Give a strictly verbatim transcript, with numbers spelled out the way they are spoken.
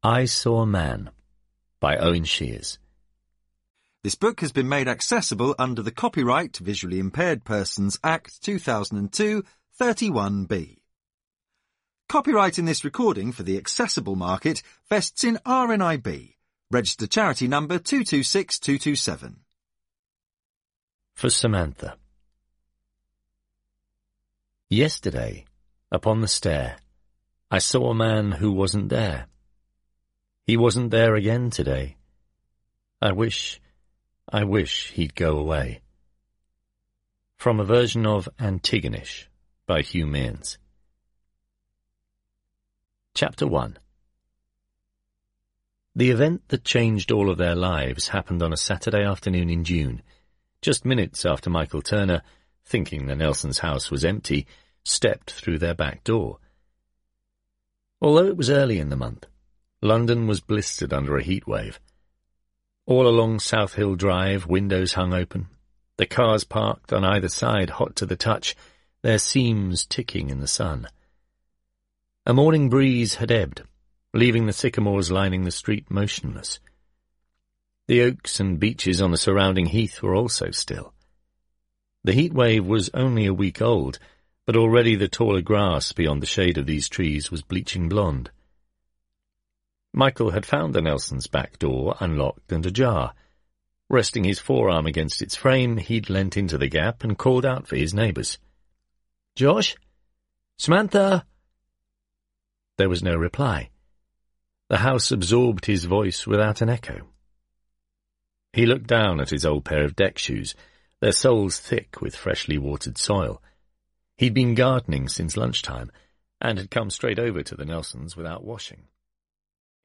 I Saw a Man by Owen Shears. This book has been made accessible under the Copyright Visually Impaired Persons Act two thousand two, thirty-one B. Copyright in this recording for the accessible market vests in R N I B, registered charity number two two six two two seven. For Samantha. Yesterday, upon the stair, I saw a man who wasn't there. He wasn't there again today. I wish, I wish he'd go away. From a version of Antigonish by Hugh Mearns. Chapter one. The event that changed all of their lives happened on a Saturday afternoon in June, just minutes after Michael Turner, thinking the Nelsons' house was empty, stepped through their back door. Although it was early in the month, London was blistered under a heat wave. All along South Hill Drive, windows hung open, the cars parked on either side hot to the touch, their seams ticking in the sun. A morning breeze had ebbed, leaving the sycamores lining the street motionless. The oaks and beeches on the surrounding heath were also still. The heat wave was only a week old, but already the taller grass beyond the shade of these trees was bleaching blonde. Michael had found the Nelsons' back door unlocked and ajar. Resting his forearm against its frame, he'd leant into the gap and called out for his neighbours. "Josh? Samantha?" There was no reply. The house absorbed his voice without an echo. He looked down at his old pair of deck shoes, their soles thick with freshly watered soil. He'd been gardening since lunchtime, and had come straight over to the Nelsons without washing.